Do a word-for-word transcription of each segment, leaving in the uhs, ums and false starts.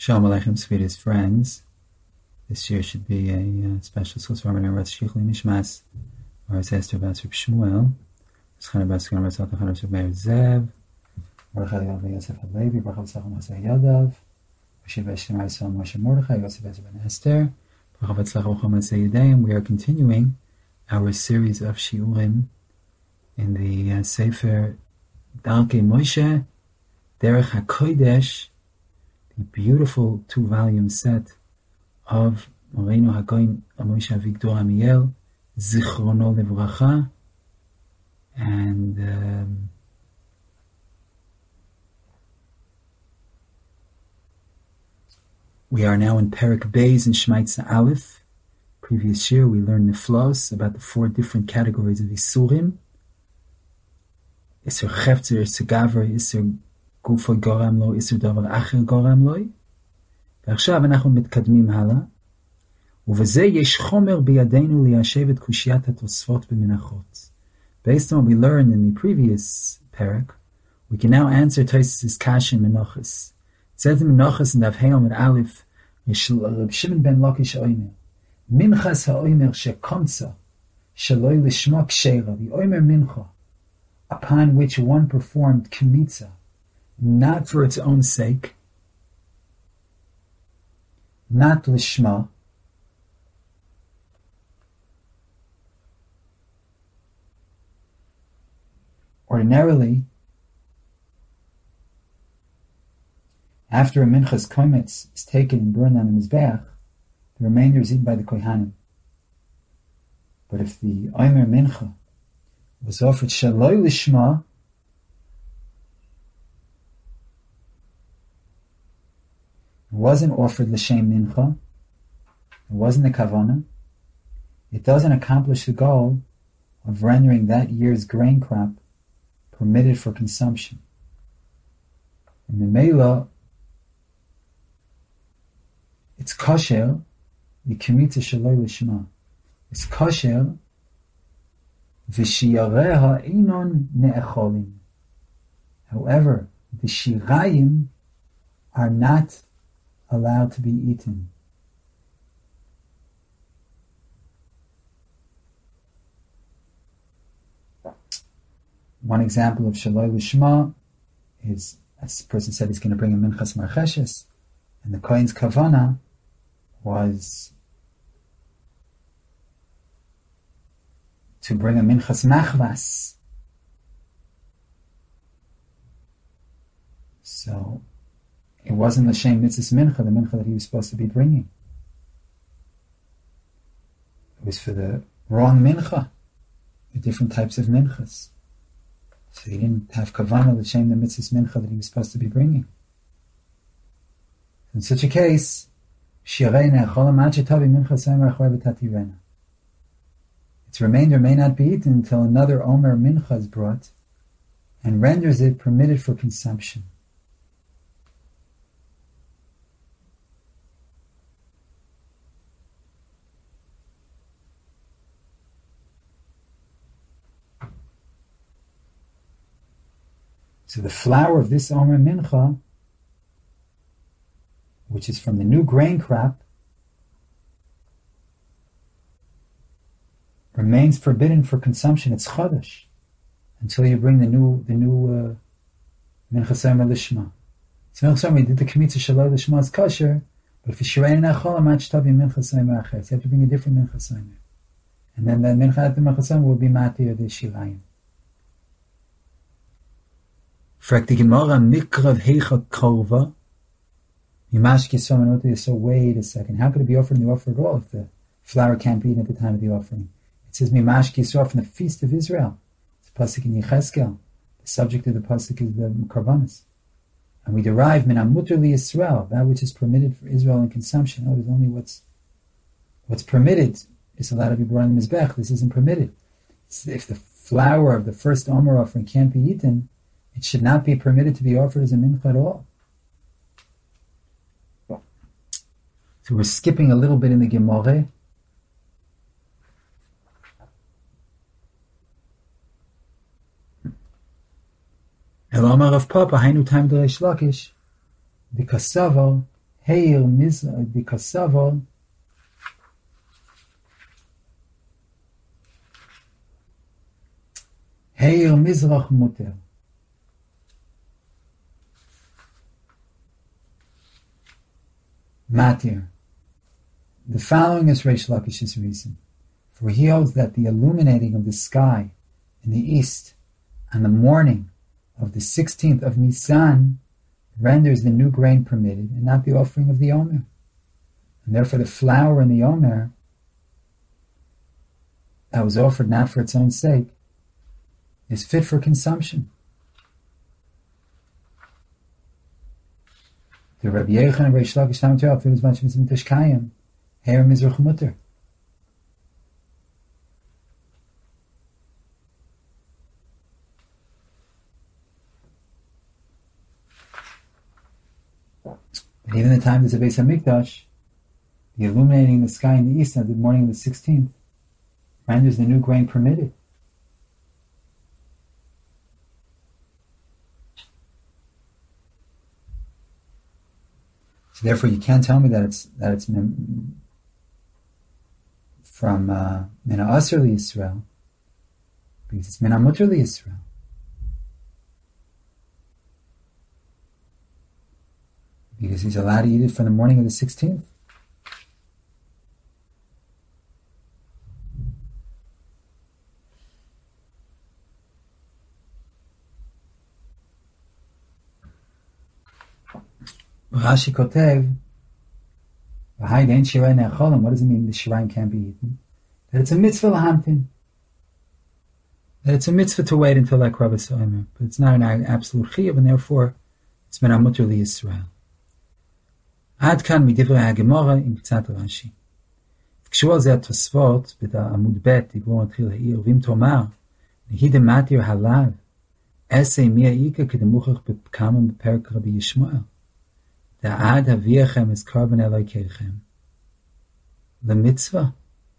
Shalom Aleichem, sweetest friends. This year should be a uh, special schus for Rabbeinu Ratz Shichli Nishmas, or it's Esther Bas Reb Shmuel, Schana Bas Schana Bas Alta Chana Sheb Meir Zev, Baruch Haliyav Yosef HaLevi, Baruch Halitzachim Masay Yadav, Hashiv Eshtem Yisrael Moshe Mordechai, Yosef Ezer Ben Esther, Baruch Halitzachim Masay Yadayim. We are continuing our series of Shiurim in the uh, Sefer Darkei Moshe, Derech HaKodesh, the beautiful two-volume set of Moreinu HaKohen Moshe Avigdor Amiel, Zichrono Levracha, and um, we are now in Perek Beis in Shmaitza Aleph. Previous year we learned Niflos about the four different categories of Isurim: Isur Chefzer, Isur Gavra, Isur Gufo Goram Lo, Isur Davar Acher Goram Lo. ועכשיו אנחנו מתקדמים הלאה, ובזה יש חומר בידינו ליישב את קושיית התוספות במנחות. Based on what we learned in the previous parak, we can now answer Tosfos' Kasha in Menachos. It says in Menachos in Daf Hey Amud Aleph, Reb Shimon ben Lakish Oimer, Minchas ha'oimer shekomtza, shaloi lishma ksheira, the Oimer Mincha, upon which one performed Kemitza, not for its own sake, not lishma, ordinarily, after a minchas kometz is taken and burned on the mizbeach, the remainder is eaten by the kohanim. But if the omer mincha was offered shaloi lishma, it wasn't offered l'shem mincha, it wasn't a kavanah, it doesn't accomplish the goal of rendering that year's grain crop permitted for consumption. And the Mela, it's kosher, the kemitza shaloi lishma. It's kosher, v'shiyareha inon ne'echolim. However, the shirayim are not allowed to be eaten. One example of shaloi lishma is, as the person said, he's going to bring a minchas marcheshes, and the kohen's kavana was to bring a minchas machvas. So it wasn't l'shem mitzvahs mincha, the mincha that he was supposed to be bringing. It was for the wrong mincha, the different types of minchas. So he didn't have kavanah l'shem the mitzvahs mincha that he was supposed to be bringing. In such a case, its remainder may not be eaten until another omer mincha is brought and renders it permitted for consumption. So the flour of this Omer Mincha, which is from the new grain crop, remains forbidden for consumption. It's Chodesh until you bring the new the new Minchas Omer Lishma. So Minchas Omer, you did the Kemitza Shaloi Lishma is kosher, but if you Shirei Nachol Amat Shtavi Minchas Omer Acher, you have to bring a different Minchas Omer, and then the Minchas Minchas Omer will be Matir the Shirayim. Fragt die Gemara, Mikrav Heicha Korva, Yimashki Somanoti, so wait a second, how could it be offered in the offer at all if the flour can't be eaten at the time of the offering? It says Mimashki Yisrael from the feast of Israel. It's a pasuk in Yecheskel. The subject of the pasuk is the Karbanis. And we derive Minam Mutter li Yisrael, that which is permitted for Israel in consumption. Oh, there's only what's what's permitted is allowed to be brought in the Mizbech. This isn't permitted. So if the flour of the first Omer offering can't be eaten, it should not be permitted to be offered as a mincha at all. So we're skipping a little bit in the Gemara. El Amar Rav Papa, Hainu Time D'Reish Lakish, the Kasavar, Heir Mizrach Bikasavo Heir Mizrach Muter. Matir. The following is Reish Lakish's reason, for he holds that the illuminating of the sky in the east on the morning of the sixteenth of Nisan renders the new grain permitted and not the offering of the Omer. And therefore the flour in the Omer that was offered not for its own sake is fit for consumption. The Rabbi Yechon and Reish Lakish Tam Torah feel as much as Tishkayim, Heir Mizrach Mutter. But even the time there's a Beis HaMikdash, the illuminating the sky in the east on the morning of the sixteenth renders the new grain permitted. So therefore, you can't tell me that it's that it's from uh, Mina Asr li Yisrael, because it's Mina Mutter li Yisrael. Because he's allowed to eat it from the morning of the sixteenth. Rashi Kotev, what does it mean the shirayim can't be eaten? That it's a mitzvah lahamtin. That it's a mitzvah to wait until that Krabbas Omer, but it's not an absolute chiyuv, and therefore it's min hamuter li Yisrael. Ad kan midivrei haGemara in Ktsat Rashi. V'kshu al zeh Tosfot b'Amud Bet Diבור Matchil Ha'ir v'im tomar nehide matir halav esei mia ika kedemuchach b'kamam b'perek Rabbi Yishmael. Da'ad haviachem es karban elokeichem. The mitzvah.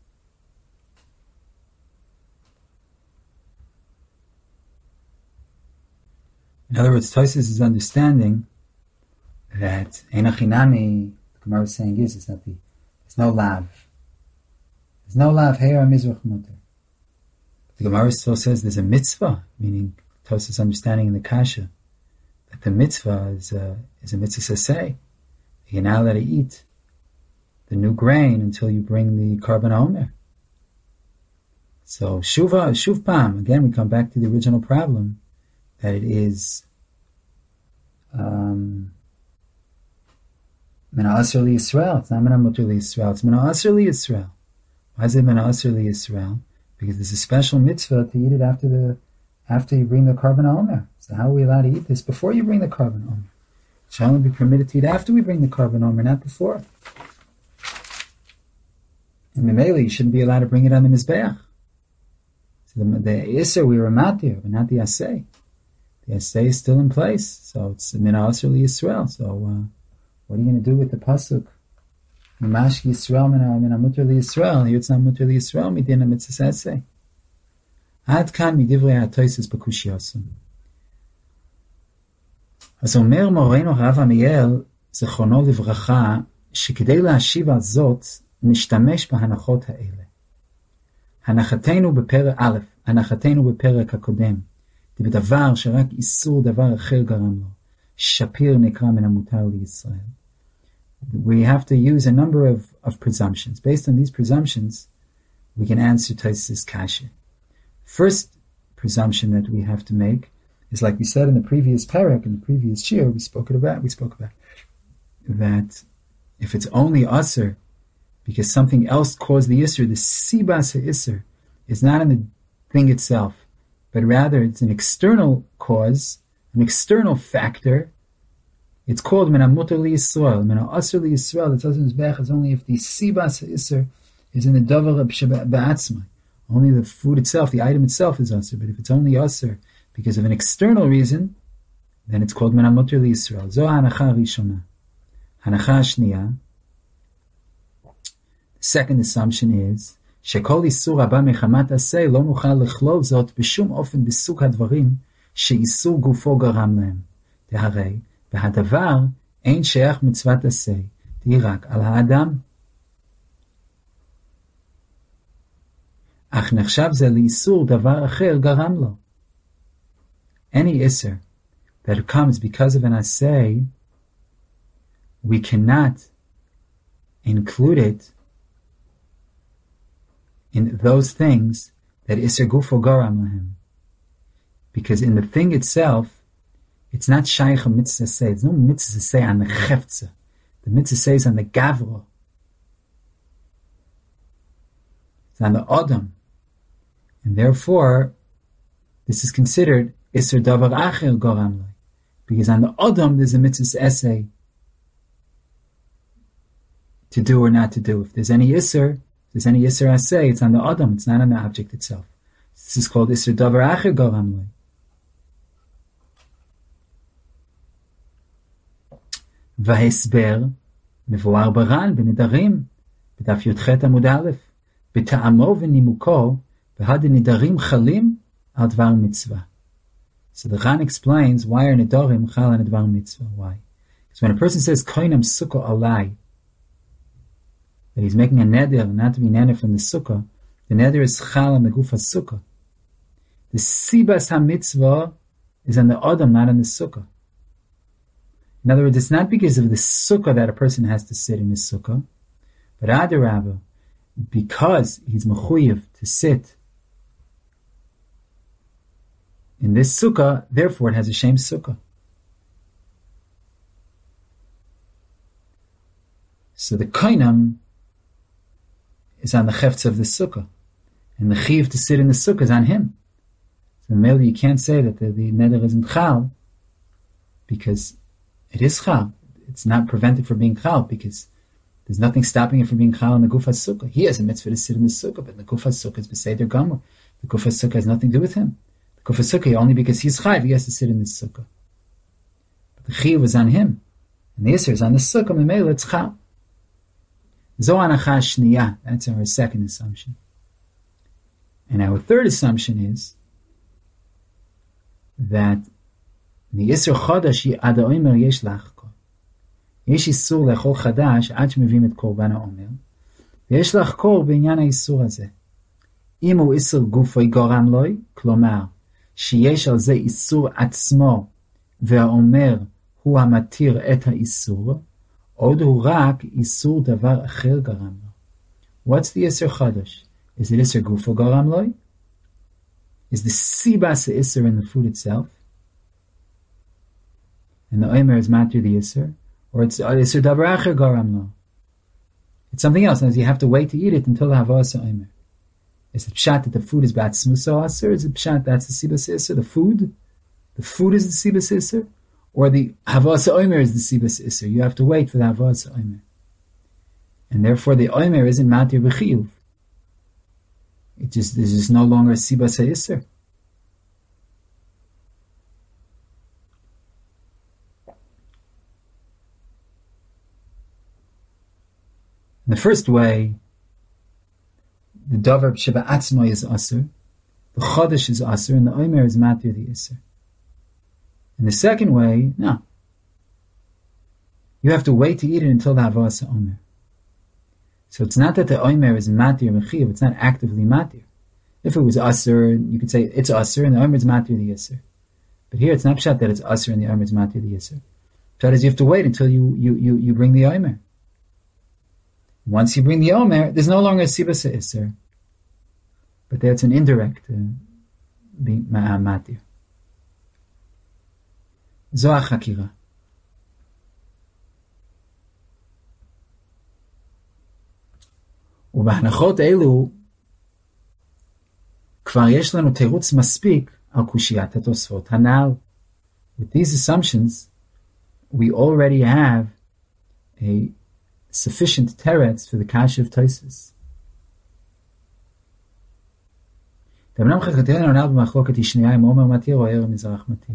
In other words, Tosfos is understanding that Einachinami, the Gemara is saying is, is that the, there's no lav. There's no lav, Heir Mizrach Muter. The Gemara still says there's a mitzvah, meaning Tosfos' understanding in the Kasha, that the mitzvah is a, is a mitzvah saseh. You're not allowed to eat the new grain until you bring the Karban Omer. So, Shuva, Shuv Pam, again we come back to the original problem, that it is um, Mina Asr li Yisrael. It's not Mina Muter li Yisrael, it's Mina Asr li Yisrael. Why is it Mina Asr li Yisrael? Because there's a special mitzvah to eat it after the after you bring the Karban Omer. So how are we allowed to eat this before you bring the Karban Omer? It shall only be permitted to eat after we bring the Karban Omer, not before. And Mimele, you shouldn't be allowed to bring it on the Mizbeach. So the, the Isser, we were matir, but not the Aseh. The Aseh is still in place, so it's Min Asr li Yisrael. So uh, what are you going to do with the pasuk? Mamash Yisrael min hamuter li Yisrael. Here it's not muter li Yisrael, midin ha-mitzvah Aseh. Ad kan midivrei ha-Tosfos b'kushiyosum. אז אומר מורנו הרב עמיאל, זכרונו לברכה, שכדי להשיב על זאת, נשתמש בהנחות האלה. הנחתנו בפרק א', הנחתנו בפרק הקודם, בדבר שרק איסור דבר אחר גרם לו, שפיר נקרא מן המותר לישראל. We have to use a number of, of presumptions. Based on these presumptions, we can answer Tosfos' kasha. First presumption that we have to make is, like we said in the previous parak, in the previous shir, we spoke about, we spoke about that if it's only Asr, because something else caused the Isser, the Sibas HaIsser is not in the thing itself, but rather it's an external cause, an external factor. It's called Min HaMuter li Yisrael. Min HaAsr li Yisrael, the Tosfos Mizbeach is only if the Sibas HaIsser is in the Davar Ba'atzma. Only the food itself, the item itself is Asr, but if it's only Asr because of an external reason, then it's called Min HaMuter li Yisrael. Zo ha'anacha rishona. Hanacha shniya. The second assumption is shekol isur haba mechamat aseh lo nuchal lechlov zot b'shum ofen b'sug hadvarim sheisur gufo garam lehem. Deharei v'hadavar ein sheach mitzvat aseh Dirak al ha'adam. Ach nechshav ze li'isur davar acher garam lo. Any isser that comes because of an asay, we cannot include it in those things that isser gufo garam lahem. Because in the thing itself, it's not shaykh a mitzvah say. There's no mitzvah say on the chefza. The mitzvah says on the gavro. It's on the adam. And therefore, this is considered isser davar acher garam lo. Because on the adam, there's a mitzvah essay to do or not to do. If there's any isser, if there's any isser asay, it's on the adam, it's not on the object itself. This is called isser davar acher garam lo. וההסבר מבואר בר"ן בנדרים, בדף י"ח עמוד א', בטעמו ונימוקו, והדנדרים חלים על דבר מצווה. So the Ran explains why are nedarim chal on a dvar mitzvah. Why? Because when a person says koinam sukkah alai, that he's making a neder not to be neder from the sukkah, the neder is chal on the gufa sukkah. The sibas ha-mitzvah is on the adam, not on the sukkah. In other words, it's not because of the sukkah that a person has to sit in his sukkah, but adarabah, because he's mechuyev to sit in this sukkah, therefore it has a shame sukkah. So the koinam is on the cheftz of the sukkah, and the chiv to sit in the sukkah is on him. So mainly you can't say that the, the neder isn't chal, because it is chal. It's not prevented from being chal, because there's nothing stopping it from being chal in the gufa sukkah. He has a mitzvah to sit in the sukkah, but the gufa sukkah is b'seder gamur. The gufa sukkah has nothing to do with him. The gufa sukkah, only because he's chayv, he has to sit in this sukkah. But the chiyuv is on him, and the isser is on the sukkah, memela it's chal. Zo anacha shniyah, that's our second assumption. And our third assumption is that the Yisur Chodesh ad ha'omer yesh lachkor. Yesh isur lechol chadash ad shemevim et korban ha'omer. Yesh lachkor b'inyan ha'isur hazeh. Im hu isur gufoi goram loi, klomar, sheyesh al ze isur atzmo, ve'ha'omer hu ha'matir et ha'isur, od hu rak isur davar acher garam lo. What's the Yisur Chodesh? Is it isur gufo goram loi? Is the sibas isur in the food itself? And the omer is matir the isser, or it's isser davar acher garam lo. It's something else, and you have to wait to eat it until the havas omer. Is it pshat that the food is batzmuso aser? Is it pshat that's the sibas isser? The food, the food is the sibas isser, or the havas omer is the sibas isser? You have to wait for the havas omer, and therefore the omer isn't matir b'chiyuv. It just there's just no longer a sibas isser. In the first way, the davar sheba atzma is aser, the chodesh is aser, and the omer is matir the iser. In the second way, no. You have to wait to eat it until the havas omer. So it's not that the omer is matir mechiv; it's not actively matir. If it was aser, you could say it's aser, and the omer is matir the iser. But here it's not pshat that it's aser and the omer is matir the iser. Pshat is you have to wait until you you you, you bring the omer. Once you bring the omer, there's no longer a sibas isser, but that's an indirect uh, being matir. Zo hachakira. ובהנחות אלו כבר יש לנו תירוץ מספיק על קושיית התוספות הנ"ל. With these assumptions, we already have a sufficient teretz for the kasha of Tosfos. דאמנם חלקתנו הנ"ל במחלוקת היא שנייה אם עומר מתיר או ערב מזרח מתיר.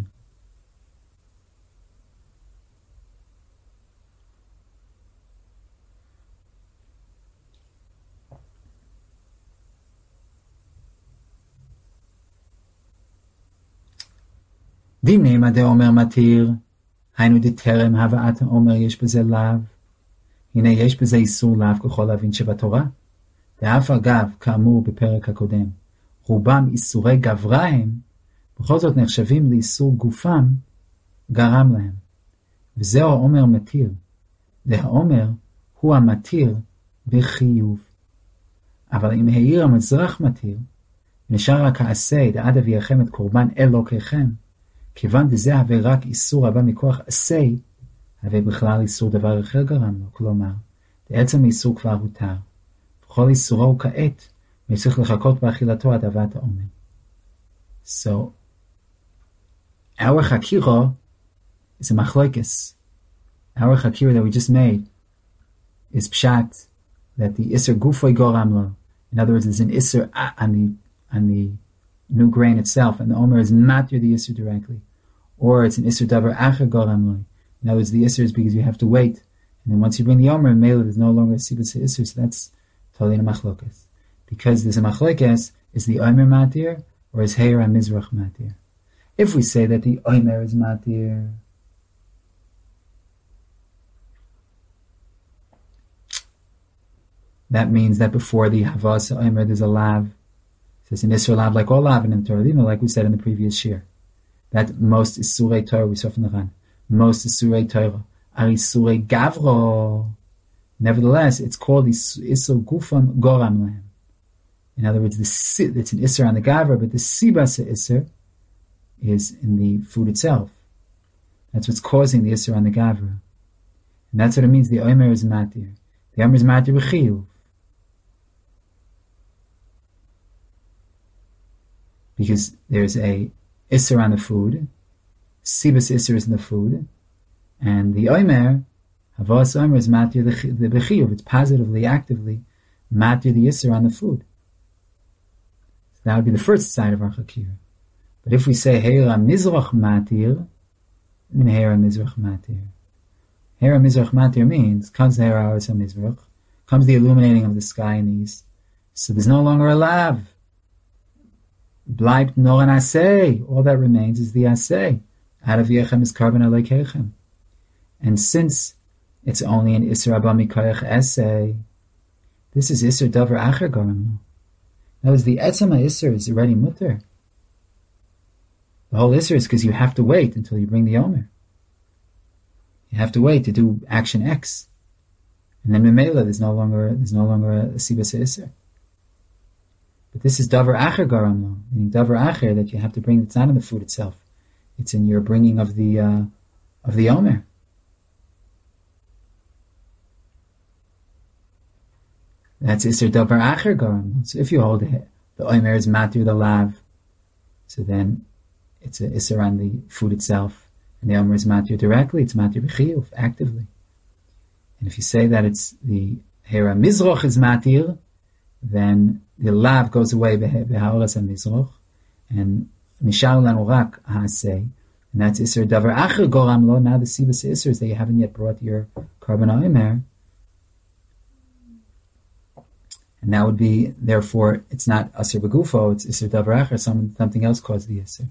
דמני מדי עומר מתיר, היינו דטרם הבאת העומר יש בזה לאו, הנה יש בזה איסור לאו ככל להבין שבתורה. ואף אגב, כאמור בפרק הקודם, רובם איסורי גברה הם, בכל זאת נחשבים לאיסור גופם, גרם להם. וזהו העומר מתיר. והעומר הוא המתיר בחיוב. אבל אם העיר המזרח מתיר, נשאר רק העשה, דעד אביאכם את קורבן אלוקיכם, כיוון דזה הווה רק איסור הבא מכוח עשה, הווה בכלל איסור דבר אחר גרם לו, כלומר, בעצם האיסור כבר הותר. וכל איסורו הוא כעת, וצריך לחכות באכילתו עד הבאת העומר. So, our chakira is a machlokes. Our chakira that we just made is pshat, that the iser gufoi goram lo. In other words, there's an iser on the on the new grain itself, and the omer is matir the iser directly, or it's an iser davar acher goram lo. In other words, the iser is because you have to wait, and then once you bring the omer, mele there's no longer a sibus iser, so that's totally a machlokes. Because there's a machlokes, is the omer matir or is heir mizrach matir? If we say that the omer is matir, that means that before the havas omer there's a lav. There's an isur lav like all lav in the Torah, even like we said in the previous shir. That most isurei Torah we saw from the Ran. Most isurei Torah are isurei gavro. Nevertheless, it's called isur gufam goram lahem. In other words, the it's an isur on the gavra, but the sibas isur is in the food itself. That's what's causing the isur on the gavra, and that's what it means. The omer is matir. The omer is matir b'chiyuv. Because there's a isser on the food, sibas isser is in the food, and the omer, havas omer is matir the bechiyuv. It's positively, actively matir the isser on the food. So that would be the first side of our chakir. But if we say heira mizrach matir, I mean heira mizrach matir. Heira mizrach matir means comes the heira aris mizrach, comes the illuminating of the sky in the east. So there's no longer a lav. Bleibt nor an asay. All that remains is the asay. Ad aviechem is karban aleikechem. And since it's only an isser abba mikoyach asay, this is isser davar acher garam. That was the etzema isser is already mutter. The whole isser is because you have to wait until you bring the omer. You have to wait to do action X, and then memela there's no longer there's no longer a sibas isser. But this is davar acher garam lo, meaning davar acher that you have to bring. It's not in the food itself; it's in your bringing of the uh, of the omer. That's isser davar acher garam lo. So if you hold it, the omer is matir the lav, so then it's a isser on the food itself, and the omer is matir directly. It's matir b'chiyuv, actively. And if you say that it's the hera mizroch is matir, then the lav goes away behaoras hamizroch, and nishar lanu rak haaseh, and that's isser davar acher goram lo. Now the sibas issers that you haven't yet brought your karban omer, and that would be therefore it's not aser begufo, it's isser davar acher. Something else caused the isser,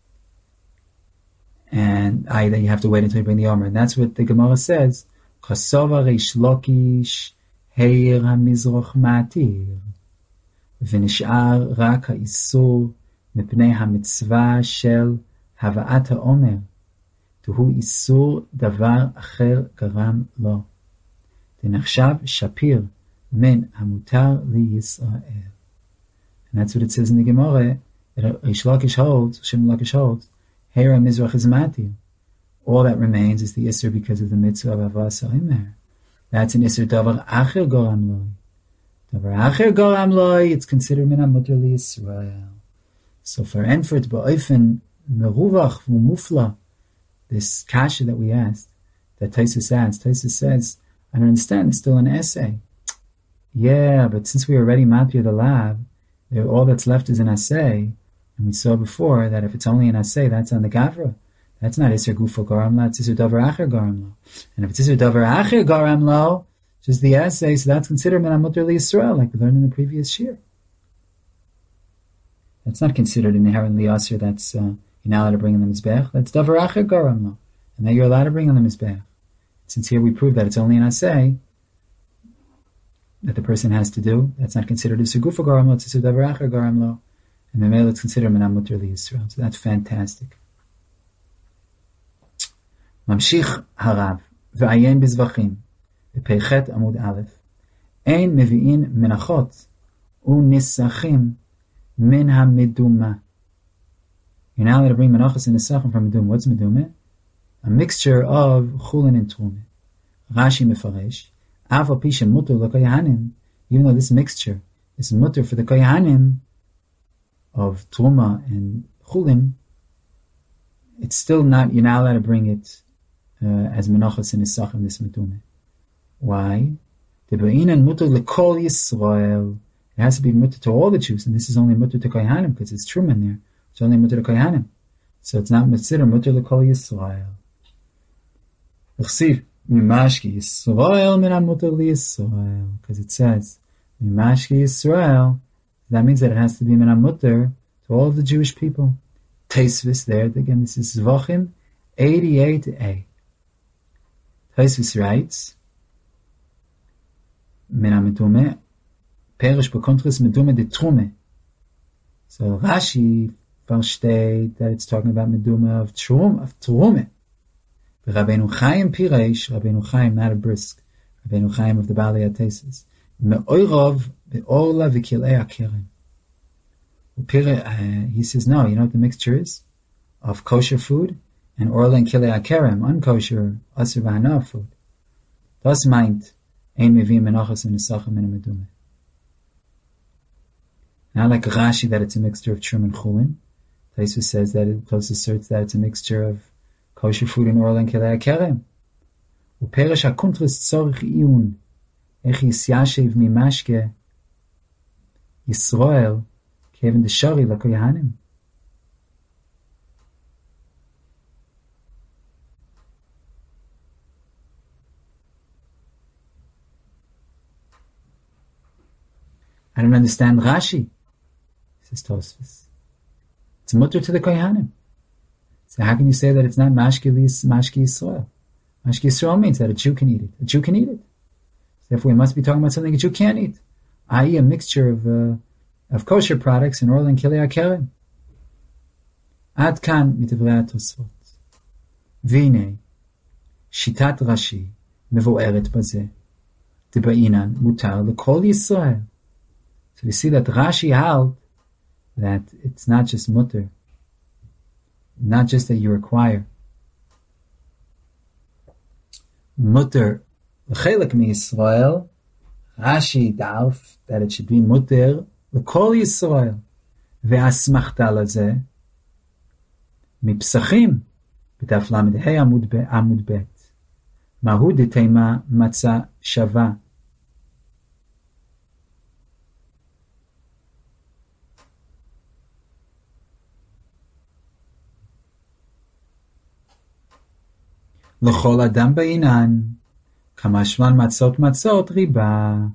and I that you have to wait until you bring the omer, and that's what the Gemara says. Chasova reish lokish heir hamizroch matir. ונשאר רק האיסור מפני המצווה של הבאת העומר, והוא איסור דבר אחר גרם לו. ונחשב שפיר מן המותר לישראל. And that's what it says in the Gemara. Reish Lakish holds, Shem Lakish holds, Heira Mizrach is matir. All that remains is the isur because of the mitzvah of Havas HaOmer. That's an isur davar acher goram lo. It's considered min hamutar liYisrael. So for Enfert ba'ofen meruvach v'mufla, this kasha that we asked, that Taisus asked, Taisus says, I don't understand, it's still an essay. Yeah, but since we already matir the lab, all that's left is an assay, and we saw before that if it's only an assay, that's on the gavra. That's not iser gufo garam lo, it's iser davar acher garam lo. And if it's iser davar acher garam lo, just the essay, so that's considered min hamutar liYisrael, like we learned in the previous shir. That's not considered inherently asur. That's uh, you're not allowed to bring in the mizbech. That's davar acher garam lo, and then you're allowed to bring in the mizbech. Since here we prove that it's only an assay, that the person has to do, that's not considered a segufa garam lo, it's a davar acher garam lo, and the male it's considered menam mutter li Yisrael. So that's fantastic. Mamshich harav ve'ayen bizvachim v'peichet amud aleph ein mevi'in menachot u'nisachim min ha-meduma. You're now allowed to bring menachos and nisachim from meduma. What's meduma? A mixture of chulin and truma. Rashi mefaresh av al pi shemuter l'koyahanim, even though this mixture is mutter for the koyahanim of truma and chulin, it's still not, you're not allowed to bring it uh, as menachos and nisachim, this meduma. Why? The be'inan mutter l'kol Yisrael. It has to be mutter to all the Jews, and this is only mutter to koyahanim because it's truma in there. It's only mutter to koyahanim, so it's not considered mutter l'kol Yisrael. L'chsiv mimashki Yisrael min ha-mutter li Yisrael, because it says mimashki Yisrael. That means that it has to be min ha-mutter to all of the Jewish people. Taisvis there again. This is Zvachim eighty-eight a. Taisvis writes min ha-medume perish b'kontris medume de trume. So Rashi versteht that it's talking about meduma of trum of trume. Rabbeinu Chaim Piresh, Rabbeinu Chaim, not a brisk, Rabbeinu Chaim of the Baalei HaTesis, me'oirov be'orla v'kilei ha'kerem. He says, no, you know what the mixture is? Of kosher food and orla and kilei ha'kerem, unkosher, asur v'hana food. Das meint, ein mevim menachos and nisachim in a meduma. Not like Rashi that it's a mixture of trum and chulin. Taisus says that it close asserts that it's a mixture of kosher food and oil and kilei ha'kerem. U'peresh ha'kuntris tzorich iyun ech yisyashev mimashke Yisrael kevin deshari l'koyahanim. I don't understand Rashi, says Tosfos. It's mutter to the koyahanim. So how can you say that it's not mashki mashki Yisrael? Mashki Yisrael means that a Jew can eat it. A Jew can eat it. So therefore, we must be talking about something a Jew can't eat, that is, a mixture of uh, of kosher products and oil and kilei ha'kerem. Ad kan mitivrei Tosfot. V'inei shitat Rashi mevoeret bazeh deba'inan mutar l'kol Yisrael. So we see that Rashi held that it's not just mutter, not just that you require mutter l'chelik mi Yisrael. Rashi darf that it should be mutter l'kol Yisrael. Ve'asmachta lazeh mipsachim b'daf lamed hey amud bet mahu detema matzah shava. L'chol adam ba'inan kamashman matzot matzot riba.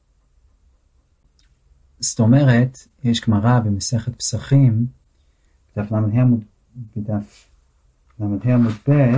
זאת אומרת, יש גמרא במסכת פסחים, בדף למ"ה עמוד, בדף למ"ה עמוד ב',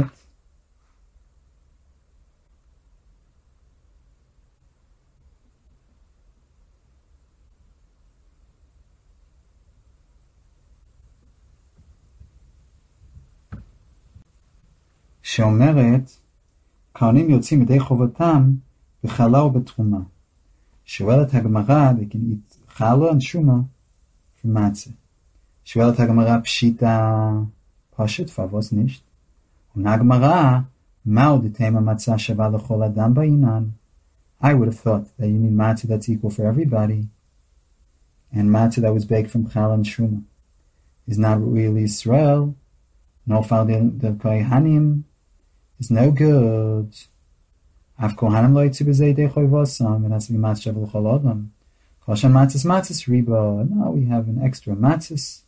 שאומרת, כהנים יוצאים ידי חובתם בחלה ובתרומה. שואלת הגמרא, they can eat challah and shuma from matzah. שואלת הגמרא, פשיטה פשוט, פבוס nicht. Und הגמרא, מהו דתימה מצה שווה לכל אדם בעינן? I would have thought that you need matzah that's equal for everybody. And matzah that was baked from challah and shuma is not really Israel. No fal del kohanim is no good. Af kohanim lo yitzu b'zei dei choivosam. It has to be matzah shavu l'chol adam. Koshan matzahs matzahs riba. Now we have an extra matzahs.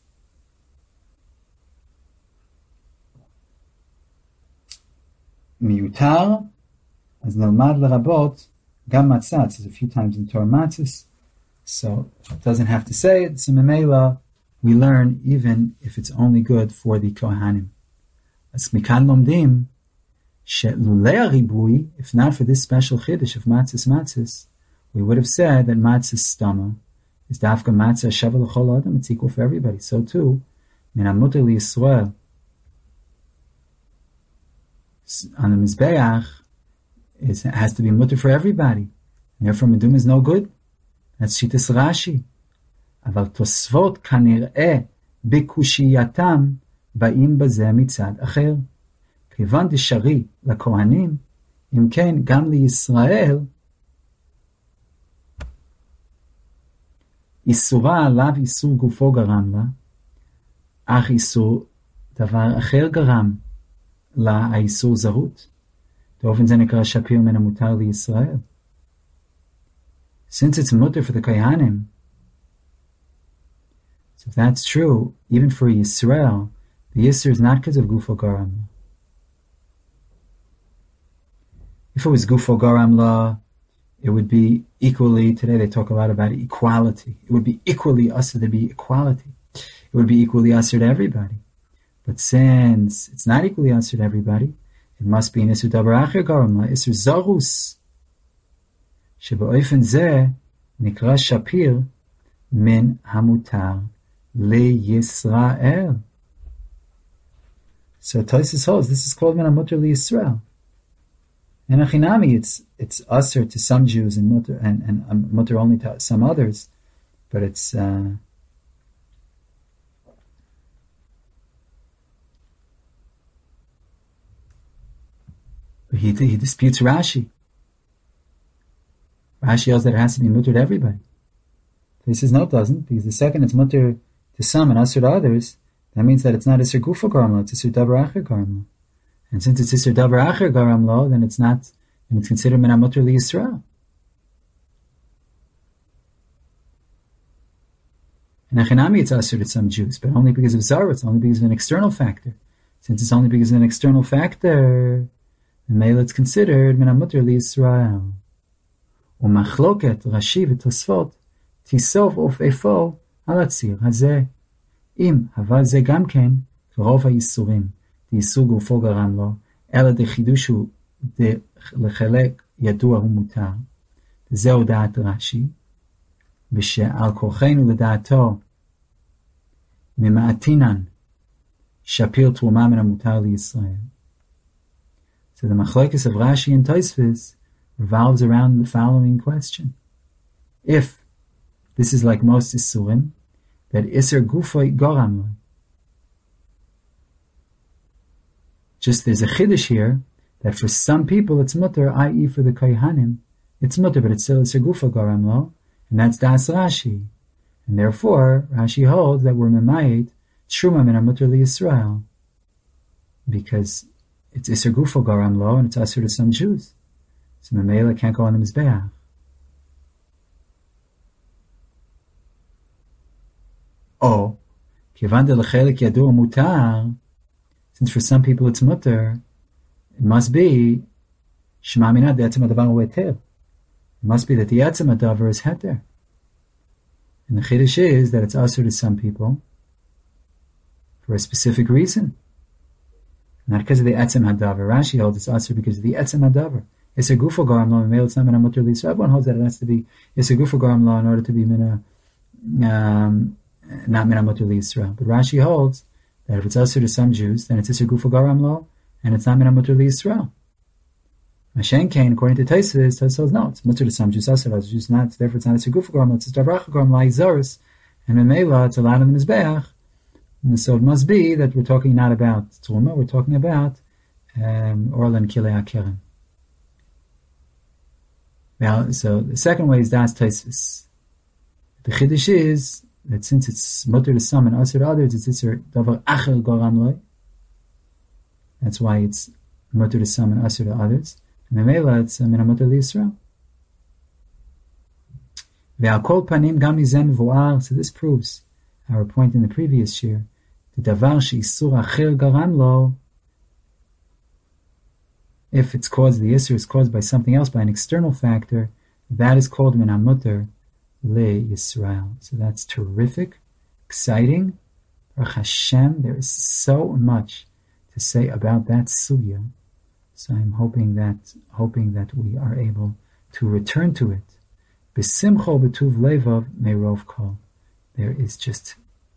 Miutar, as nilmad l'rabot, gam matzah. It says a few times in Torah matzahs. So it doesn't have to say it. So memela, we learn even if it's only good for the kohanim. As mikan lomdim, she'lulei haribui, if not for this special chiddush of matzahs matzahs, we would have said that matzah stama is dafka matzah shava l'chol adam. It's equal for everybody. So too, min hamuter liyisrael on the mizbeach is has to be mutter for everybody. And therefore, medum is no good. That's shitas Rashi. Aval tosfot kanir'eh bikushiyatam ba'im bazeh mitzad acher. Kivan deshari lakohanim, im ken gam liyisrael isura alav isur gufo garam la, ach isur davar acher garam la האיסור זרות. באופן זה נקרא שפיר מן המותר לישראל. Since it's mutter for the Kohanim, so if that's true, even for Yisrael, the Yisr is not because of Gufo Garam. If it was Gufo Garam law, it would be equally, today they talk a lot about equality. It would be equally us to be equality. It would be equally us to everybody. But since it's not equally answered to everybody, it must be an Isur Davar Acher Garam La, Isur Zarus. Sheba'ofen Zeh Nikra Shapir Min Hamutar Le Yisrael. So Tosfos holds this is called Min Hamutar Le Yisrael. And Achinami, it's it's usher to some Jews and mutter and and um, mutter only to some others, but it's. Uh, But he, he disputes Rashi. Rashi yells that it has to be mutter to everybody. So he says, no, it doesn't, because the second it's mutter to some and usher to others, that means that it's not Isur Gufa Garam, it's Isur Davar Acher Garam. And since it's Isur Davar Acher Garam, then it's not, then it's considered Min HaMutar LiYisrael. And Achinami, it's usher to some Jews, but only because of Zara, it's only because of an external factor. Since it's only because of an external factor, and Mela it's considered Min HaMutar LiYisrael. Umachloket Rashi v'Tosfot tisof of efo al hatzir hazeh. Im hava ze gam ken k'rov ha'yisurim di'isur gufo garam lo ela dechidushulechelek yadua hu mutar. Zeu da'at Rashi ושעל כורחנו לדעתו ממעטינן שפיר תרומה מן המותר לישראל. So the machlokes of Rashi and Tosfos revolves around the following question. If this is like most Isurim, that Isser Gufo Goram, just there's a chiddush here, that for some people it's mutter, that is for the Kohanim, it's mutter, but it's still Isser Gufo Goram lo, and that's Das Rashi. And therefore, Rashi holds that we're Memayit, Truma min HaMutar LiYisrael, because it's Isser Gufo Garam Lo, and it's Asur to some Jews. So Memela can't go on the Mizbeach. Oh, Kivan de Lechelik Yadu Mutar, since for some people it's mutter, it must be Shema Minad de Etzem HaDavar Hu Heter. It must be that the Etzem HaDavar is Heter. And the Chiddush is that it's Asur to some people for a specific reason. Not because of the Etzem HaDavar. Rashi holds it's Asur because of the Etzem HaDavar. It's a Gufo Garam Lo, and it's not Min HaMutar LiYisrael. Everyone holds that it has to be it's a Gufo Garam Lo in order to be Min um, not Min HaMutar LiYisrael. But Rashi holds that if it's Asur to some Jews, then it's a Gufo Garam Lo, and it's not Min HaMutar LiYisrael. Mashen Kain, according to Tosfos, Tosfos holds no, it's mutter to some Jews, Asur to Jews not. Therefore, it's not a Gufo Garam Lo, it's a Davar Acher Garam Lo, Zaris, and Memela, it's allowed in the Mizbeach. And so it must be that we're talking not about Truma, we're talking about um, Orlan Kilei HaKerem. Well, so the second way is Das Tosfos. The Chiddush is that since it's mutter to some and Asur to others, it's Isser Davar Acher Garam Lo. That's why it's mutter to some and Asur to others. And Memela, it's Min HaMutar LiYisrael. Ve'al kol panim gam mizeh mevu'ar. So this proves our point in the previous year, the davar she'isur acher garam lo, if it's caused, the isur is caused by something else, by an external factor, that is called min hamutar LiYisrael. So that's terrific, exciting. Baruch Hashem, there is so much to say about that sugya. So I'm hoping that hoping that we are able to return to it B'simcho b'tuv levav merov kol. There is just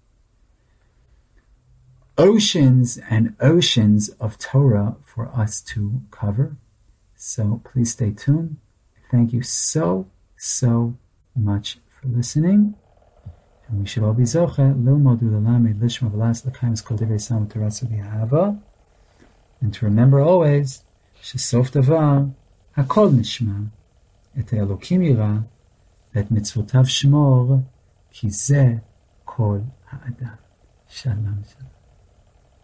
oceans and oceans of Torah for us to cover. So please stay tuned. Thank you so, so much for listening. And we should all be zoche, lilmod u'lelamed lishma v'las l'kayim kol divrei Yisrael v'torasa v'ahava. And to remember always, shesof davar hakol nishma, et Elokim yira, et mitzvotav shmor, ki ze kol ha'adam. Shalom, shalom.